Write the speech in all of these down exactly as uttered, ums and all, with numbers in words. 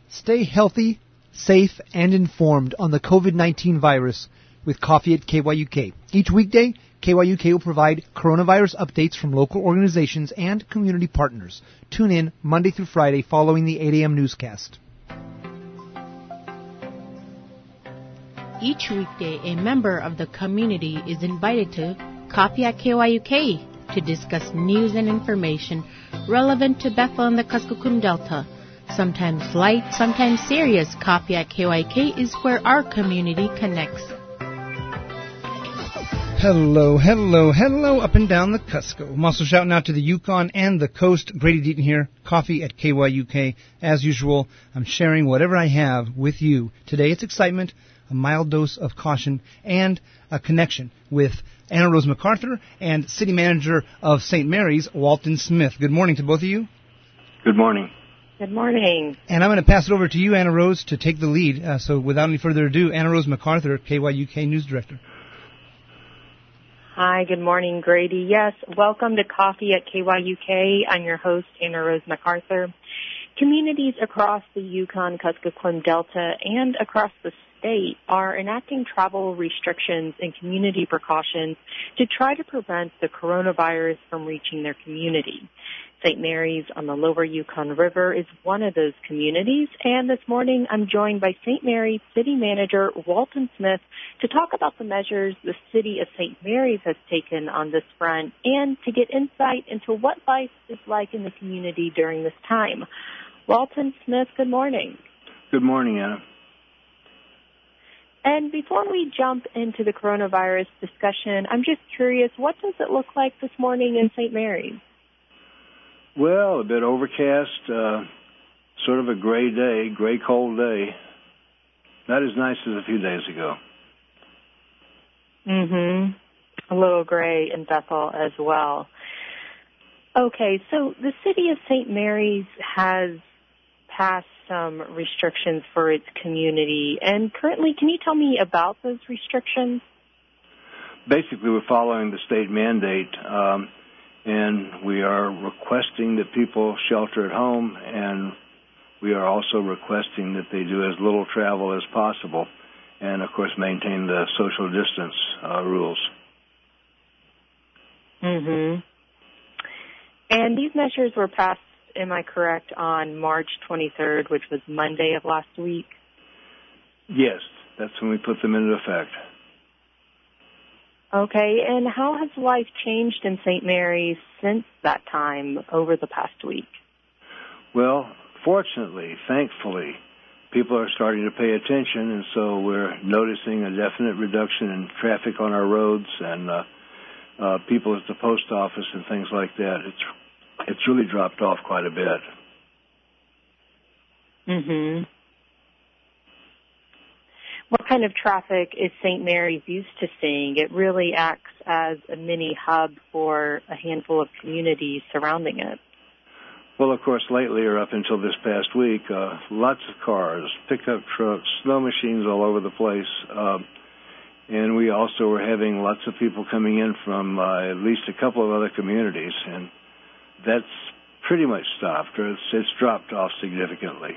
Stay healthy, safe, and informed on the COVID nineteen virus with Coffee at K Y U K. Each weekday, K Y U K will provide coronavirus updates from local organizations and community partners. Tune in Monday through Friday following the eight a.m. newscast. Each weekday, a member of the community is invited to Coffee at K Y U K to discuss news and information relevant to Bethel and the Kuskokwim Delta. Sometimes light, sometimes serious, Coffee at K Y U K is where our community connects. Hello, hello, hello, up and down the Cusco. I'm also shouting out to the Yukon and the coast. Grady Deaton here, Coffee at K Y U K. As usual, I'm sharing whatever I have with you. Today it's excitement, a mild dose of caution, and a connection with Anna Rose MacArthur and City Manager of Saint Mary's, Walton Smith. Good morning to both of you. Good morning. Good morning. And I'm going to pass it over to you, Anna Rose, to take the lead. Uh, so without any further ado, Anna Rose MacArthur, K Y U K News Director. Hi, good morning, Grady. Yes, welcome to Coffee at K Y U K. I'm your host, Anna Rose MacArthur. Communities across the Yukon Kuskokwim Delta and across the state are enacting travel restrictions and community precautions to try to prevent the coronavirus from reaching their community. Saint Mary's on the lower Yukon River is one of those communities, and this morning I'm joined by Saint Mary's City Manager Walton Smith to talk about the measures the City of Saint Mary's has taken on this front and to get insight into what life is like in the community during this time. Walton Smith, good morning. Good morning, Anna. And before we jump into the coronavirus discussion, I'm just curious, what does it look like this morning in Saint Mary's? Well, a bit overcast, uh, sort of a gray day, gray, cold day. Not as nice as a few days ago. Mm-hmm. A little gray in Bethel as well. Okay, so the City of Saint Mary's has passed some restrictions for its community. And currently, can you tell me about those restrictions? Basically, we're following the state mandate. Um, And we are requesting that people shelter at home, and we are also requesting that they do as little travel as possible, and, of course, maintain the social distance uh, rules. Mm-hmm. And these measures were passed, am I correct, on March twenty-third, which was Monday of last week? Yes, that's when we put them into effect. Okay, and how has life changed in Saint Mary's since that time over the past week? Well, fortunately, thankfully, people are starting to pay attention, and so we're noticing a definite reduction in traffic on our roads and uh, uh, people at the post office and things like that. It's it's really dropped off quite a bit. Mm-hmm. What kind of traffic is Saint Mary's used to seeing? It really acts as a mini hub for a handful of communities surrounding it. Well, of course, lately or up until this past week, uh, lots of cars, pickup trucks, snow machines all over the place. Uh, and we also were having lots of people coming in from uh, at least a couple of other communities. And that's pretty much stopped, or it's, it's dropped off significantly.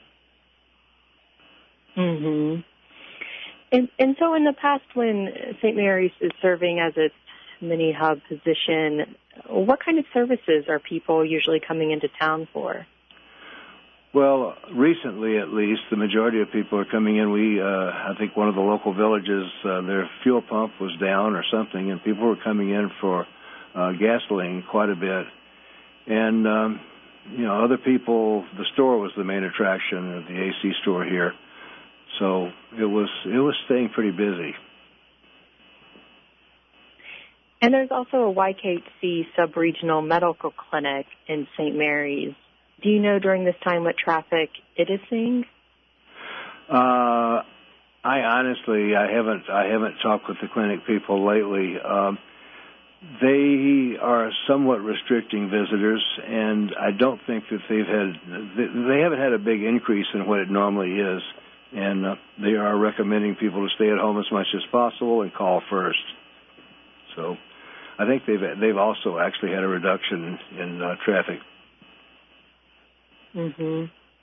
Mm-hmm. And, and so in the past, when Saint Mary's is serving as its mini hub position, what kind of services are people usually coming into town for? Well, recently at least, the majority of people are coming in. We, uh, I think one of the local villages, uh, their fuel pump was down or something, and people were coming in for uh, gasoline quite a bit. And, um, you know, other people, the store was the main attraction, the A C store here. So it was it was staying pretty busy. And there's also a Y K C sub-regional medical clinic in Saint Mary's. Do you know during this time what traffic it is seeing? Uh, I honestly, I haven't I haven't talked with the clinic people lately. Um, they are somewhat restricting visitors, and I don't think that they've had they haven't had a big increase in what it normally is. And uh, they are recommending people to stay at home as much as possible and call first. So I think they've they've also actually had a reduction in uh, traffic. Mm-hmm.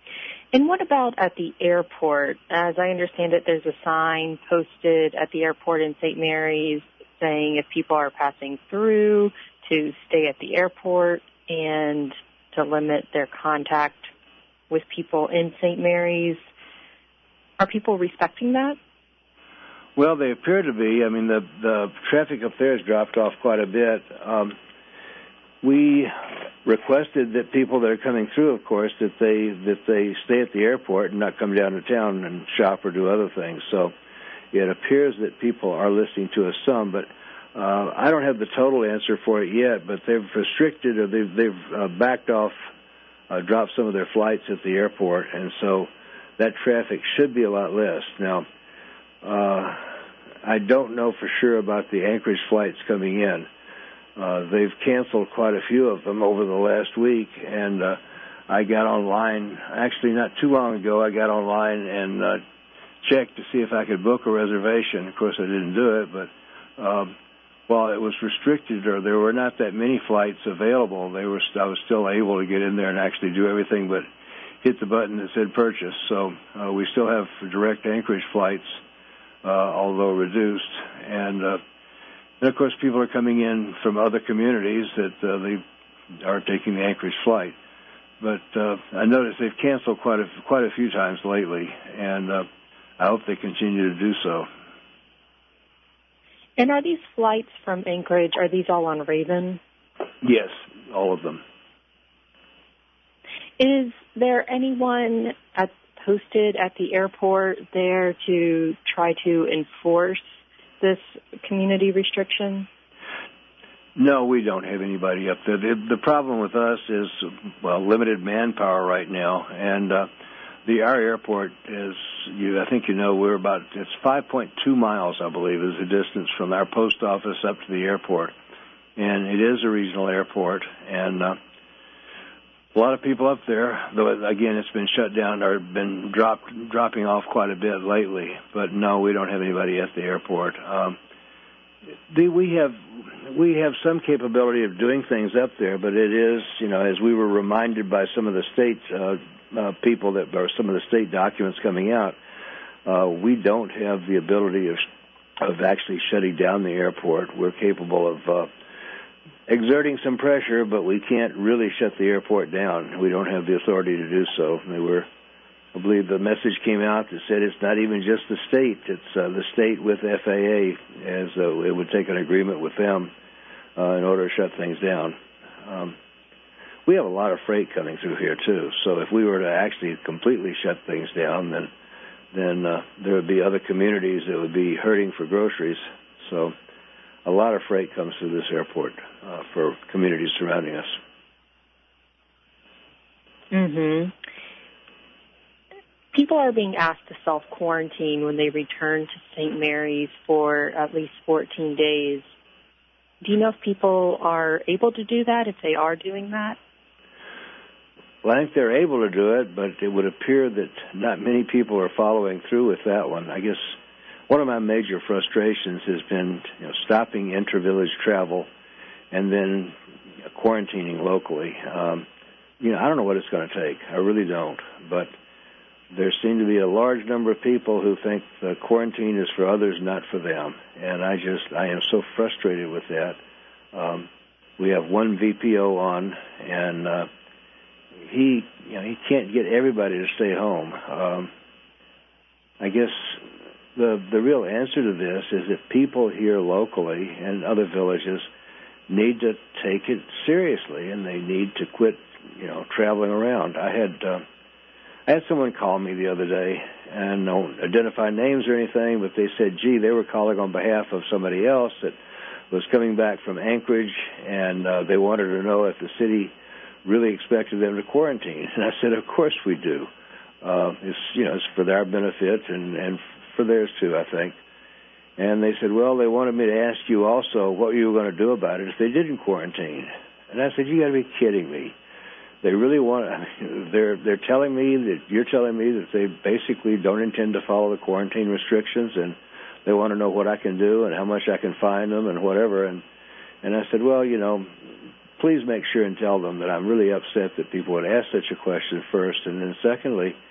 And what about at the airport? As I understand it, there's a sign posted at the airport in Saint Mary's saying if people are passing through to stay at the airport and to limit their contact with people in Saint Mary's. Are people respecting that? Well, they appear to be. I mean, the the traffic up there has dropped off quite a bit. Um, we requested that people that are coming through, of course, that they that they stay at the airport and not come down to town and shop or do other things. So it appears that people are listening to us some, but uh, I don't have the total answer for it yet. But they've restricted or they've they've uh, backed off, uh, dropped some of their flights at the airport, and so that traffic should be a lot less now. Uh, I don't know for sure about the Anchorage flights coming in. Uh, they've canceled quite a few of them over the last week, and uh, I got online, actually not too long ago, I got online and uh, checked to see if I could book a reservation. Of course, I didn't do it, but um, while it was restricted or there were not that many flights available, they were I was still able to get in there and actually do everything but hit the button that said purchase. So uh, we still have direct Anchorage flights, uh, although reduced. And, uh, and, of course, people are coming in from other communities that uh, they are taking the Anchorage flight. But uh, I noticed they've canceled quite a, quite a few times lately, and uh, I hope they continue to do so. And are these flights from Anchorage, are these all on Raven? Yes, all of them. Is there anyone at, posted at the airport there to try to enforce this community restriction? No, we don't have anybody up there. The, the problem with us is, well, limited manpower right now, and uh, the our airport is, you, I think you know, we're about, it's five point two miles, I believe, is the distance from our post office up to the airport, and it is a regional airport, and uh, a lot of people up there, though, again, it's been shut down or been dropped, dropping off quite a bit lately. But, no, we don't have anybody at the airport. Um, the, we have we have some capability of doing things up there, but it is, you know, as we were reminded by some of the state uh, uh, people that, or some of the state documents coming out, uh, we don't have the ability of, of actually shutting down the airport. We're capable of uh, exerting some pressure, but we can't really shut the airport down. We don't have the authority to do so. They were, I believe the message came out that said it's not even just the state. It's uh, the state with F A A, as uh, it would take an agreement with them uh, in order to shut things down. Um, we have a lot of freight coming through here, too. So if we were to actually completely shut things down, then, then uh, there would be other communities that would be hurting for groceries. So a lot of freight comes through this airport uh, for communities surrounding us. Mm-hmm. People are being asked to self-quarantine when they return to Saint Mary's for at least fourteen days. Do you know if people are able to do that, if they are doing that? Well, I think they're able to do it, but it would appear that not many people are following through with that one. I guess one of my major frustrations has been, you know, stopping inter-village travel and then you know, quarantining locally. Um, you know, I don't know what it's going to take. I really don't. But there seem to be a large number of people who think the quarantine is for others, not for them. And I just, I am so frustrated with that. Um, we have one V P O on, and uh, he, you know, he can't get everybody to stay home. Um, I guess The the real answer to this is that people here locally and other villages need to take it seriously, and they need to quit, you know, traveling around. I had uh, I had someone call me the other day, and don't identify names or anything, but they said, gee, they were calling on behalf of somebody else that was coming back from Anchorage, and uh, they wanted to know if the city really expected them to quarantine. And I said, of course we do. Uh, it's, you know, it's for their benefit and, and for theirs too, I think. And they said, well, they wanted me to ask you also what you were going to do about it if they didn't quarantine. And I said, you got to be kidding me. They really want to, they're, they're telling me that, you're telling me that they basically don't intend to follow the quarantine restrictions, and they want to know what I can do and how much I can fine them and whatever. And, and I said, well, you know, please make sure and tell them that I'm really upset that people would ask such a question first. And then secondly,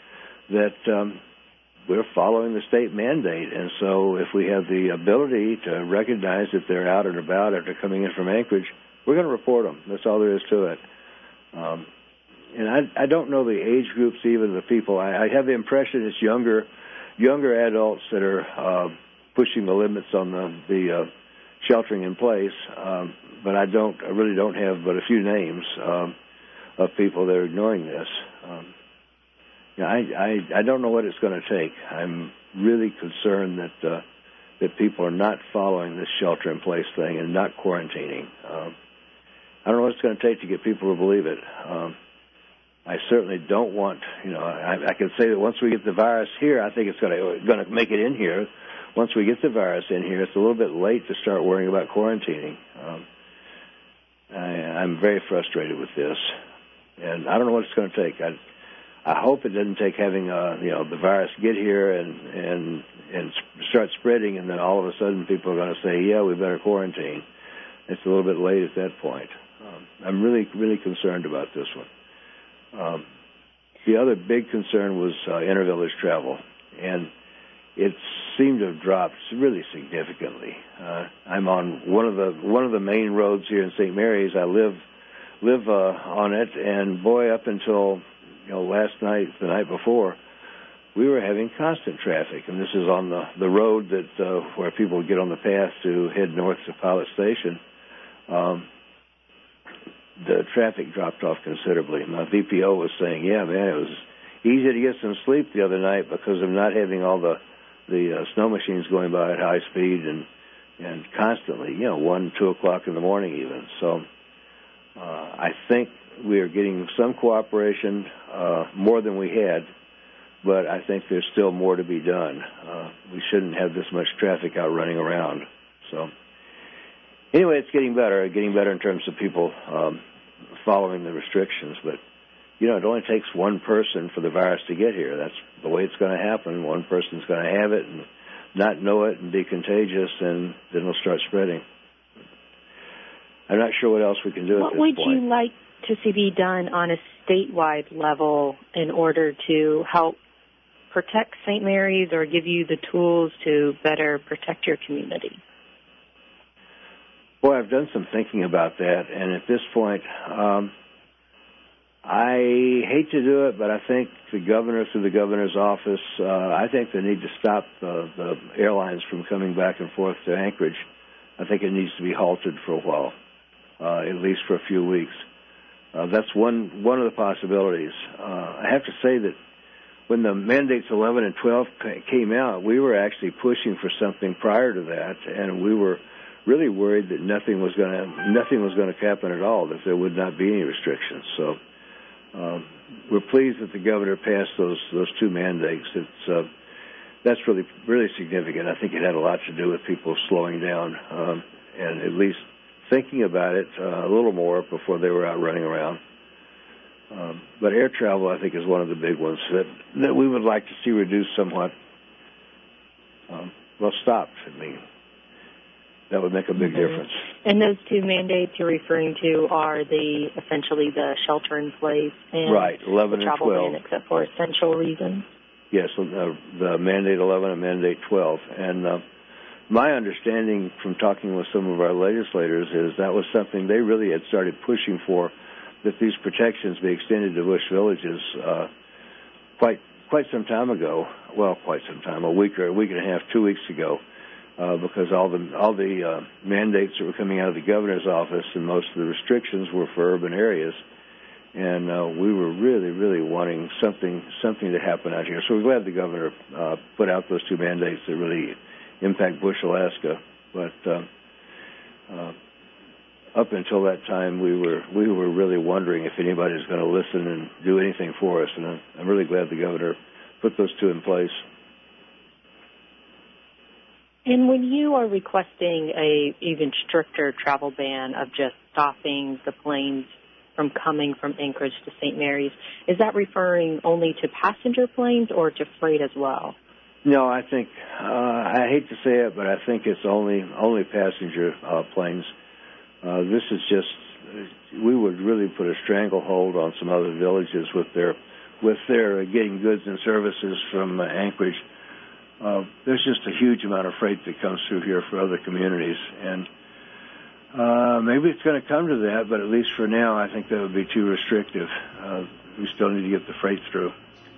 that um, we're following the state mandate. And so if we have the ability to recognize that they're out and about after coming in from Anchorage, we're going to report them. That's all there is to it. Um, and I, I don't know the age groups, even the people. I, I have the impression it's younger, younger adults that are uh, pushing the limits on the, the uh, sheltering in place. Um, but I don't, I really don't have but a few names um, of people that are ignoring this. Um, you know, I, I, I don't know what it's going to take. I'm really concerned that uh, that people are not following this shelter in place thing and not quarantining. Um, I don't know what it's going to take to get people to believe it. Um, I certainly don't want, you know, I, I can say that once we get the virus here, I think it's going to going to make it in here. Once we get the virus in here, it's a little bit late to start worrying about quarantining. Um, I, I'm very frustrated with this, and I don't know what it's going to take. I, I hope it doesn't take having, uh, you know, the virus get here and and and start spreading, and then all of a sudden people are going to say, yeah, we better quarantine. It's a little bit late at that point. Um, I'm really, really concerned about this one. Um, the other big concern was uh, intervillage travel, and it seemed to have dropped really significantly. Uh, I'm on one of the one of the main roads here in Saint Mary's. I live live uh, on it, and boy, up until you know last night, the night before, we were having constant traffic. And this is on the the road that uh, where people get on the path to head north to Pilot Station. Um, the traffic dropped off considerably. My V P O was saying, yeah, man, it was easy to get some sleep the other night because of not having all the, the uh, snow machines going by at high speed and and constantly, you know, one, two o'clock in the morning even. So uh, I think we are getting some cooperation, uh, more than we had, but I think there's still more to be done. Uh, we shouldn't have this much traffic out running around. So anyway, it's getting better, getting better in terms of people um, following the restrictions. But, you know, it only takes one person for the virus to get here. That's the way it's going to happen. One person's going to have it and not know it and be contagious, and then it'll start spreading. I'm not sure what else we can do what at this point. What would you like to see be done on a statewide level in order to help protect Saint Mary's or give you the tools to better protect your community? Boy, I've done some thinking about that, and at this point, um, I hate to do it, but I think the governor, through the governor's office, uh, I think they need to stop uh, the airlines from coming back and forth to Anchorage. I think it needs to be halted for a while, uh, at least for a few weeks. Uh, that's one one of the possibilities. Uh, I have to say that when the mandates eleven and twelve came out, we were actually pushing for something prior to that, and we were really worried that nothing was going to nothing was going to happen at all, that there would not be any restrictions. So um, we're pleased that the governor passed those those two mandates. It's uh, that's really really significant. I think it had a lot to do with people slowing down um, and at least thinking about it uh, a little more before they were out running around. Um, but air travel, I think, is one of the big ones that that we would like to see reduced somewhat. Um, well, stopped. I mean, that would make a big mm-hmm. difference. And those two mandates you're referring to are the essentially the shelter in place and right, eleven the travel and twelve, ban, except for essential reasons. Yes, uh, the mandate eleven and mandate twelve, and uh, my understanding from talking with some of our legislators is that was something they really had started pushing for, that these protections be extended to bush villages uh, quite quite some time ago. Well, quite some time, a week or a week and a half, two weeks ago. Uh, because all the all the uh, mandates that were coming out of the governor's office and most of the restrictions were for urban areas, and uh, we were really, really wanting something something to happen out here. So we're glad the governor uh, put out those two mandates that really impact Bush, Alaska. But uh, uh, up until that time, we were we were really wondering if anybody was going to listen and do anything for us, and I'm really glad the governor put those two in place. And when you are requesting a even stricter travel ban of just stopping the planes from coming from Anchorage to Saint Mary's, is that referring only to passenger planes or to freight as well? No, I think, uh, I hate to say it, but I think it's only only passenger uh, planes. Uh, this is just, we would really put a stranglehold on some other villages with their with their uh, getting goods and services from uh, Anchorage. Uh, there's just a huge amount of freight that comes through here for other communities, and uh, maybe it's going to come to that, but at least for now, I think that would be too restrictive. Uh, we still need to get the freight through.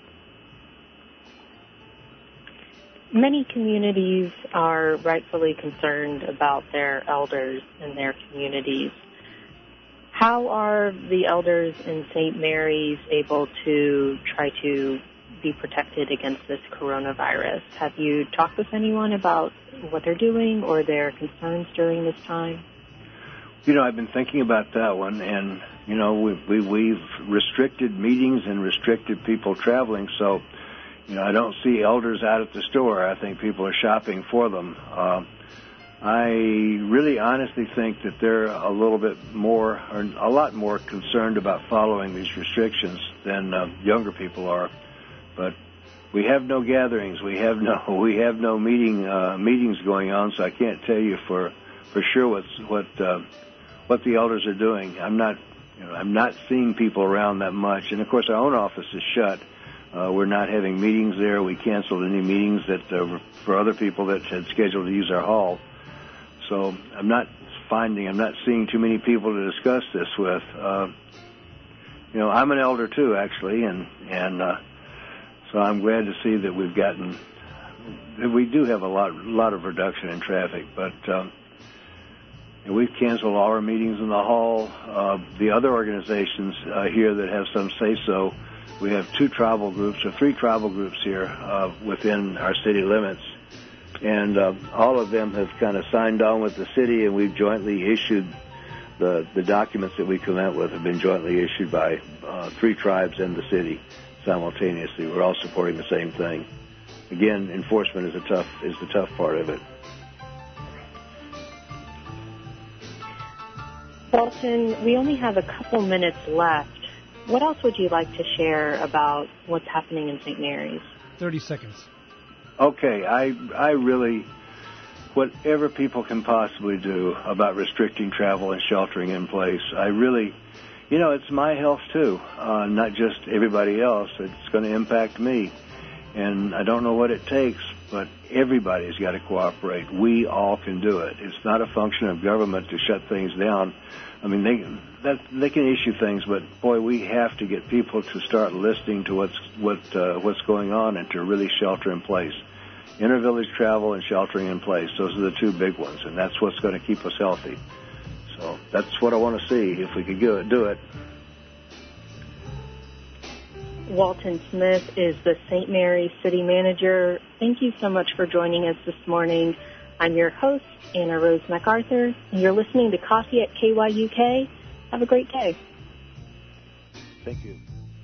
Many communities are rightfully concerned about their elders in their communities. How are the elders in Saint Mary's able to try to be protected against this coronavirus? Have you talked with anyone about what they're doing or their concerns during this time? You know, I've been thinking about that one, and, you know, we, we, we've restricted meetings and restricted people traveling, so, you know, I don't see elders out at the store. I think people are shopping for them. Uh, I really honestly think that they're a little bit more, or a lot more concerned about following these restrictions than uh, younger people are. But we have no gatherings. We have no we have no meeting uh, meetings going on, so I can't tell you for for sure what's what uh, what the elders are doing. I'm not you know I'm not seeing people around that much, and of course our own office is shut. Uh, we're not having meetings there. We canceled any meetings that uh, for other people that had scheduled to use our hall. So I'm not finding, I'm not seeing too many people to discuss this with. Uh, you know, I'm an elder too, actually, and and uh, so I'm glad to see that we've gotten, that we do have a lot, lot of reduction in traffic. But um, and we've canceled all our meetings in the hall. Uh, the other organizations uh, here that have some say-so. We have two tribal groups, or three tribal groups here uh, within our city limits, and uh, all of them have kind of signed on with the city, and we've jointly issued the the documents that we come out with have been jointly issued by uh, three tribes and the city simultaneously. We're all supporting the same thing. Again, enforcement is a tough is the tough part of it. Walton, we only have a couple minutes left. What else would you like to share about what's happening in Saint Mary's? thirty seconds. Okay, I I really, whatever people can possibly do about restricting travel and sheltering in place, I really, you know, it's my health too, uh, not just everybody else. It's going to impact me, and I don't know what it takes, but everybody's got to cooperate. We all can do it. It's not a function of government to shut things down. I mean, they that they can issue things, but boy, we have to get people to start listening to what's what uh, what's going on and to really shelter in place. Inter-village travel and sheltering in place; those are the two big ones, and that's what's going to keep us healthy. So that's what I want to see if we could do it. Do it. Walton Smith is the Saint Mary's City Manager. Thank you so much for joining us this morning. I'm your host, Anna Rose MacArthur, and you're listening to Coffee at K Y U K. Have a great day. Thank you.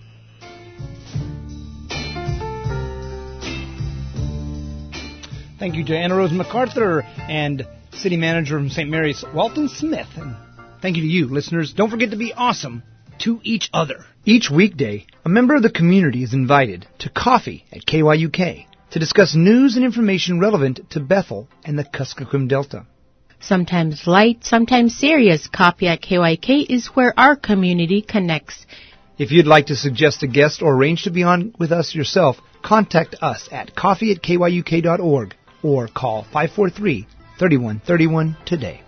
Thank you to Anna Rose MacArthur and City Manager from Saint Mary's, Walton Smith. And thank you to you, listeners. Don't forget to be awesome to each other. Each weekday, a member of the community is invited to Coffee at K Y U K to discuss news and information relevant to Bethel and the Kuskokwim Delta. Sometimes light, sometimes serious, Coffee at K Y U K is where our community connects. If you'd like to suggest a guest or arrange to be on with us yourself, contact us at coffee at K Y U K dot org or call five four three, three one three one today.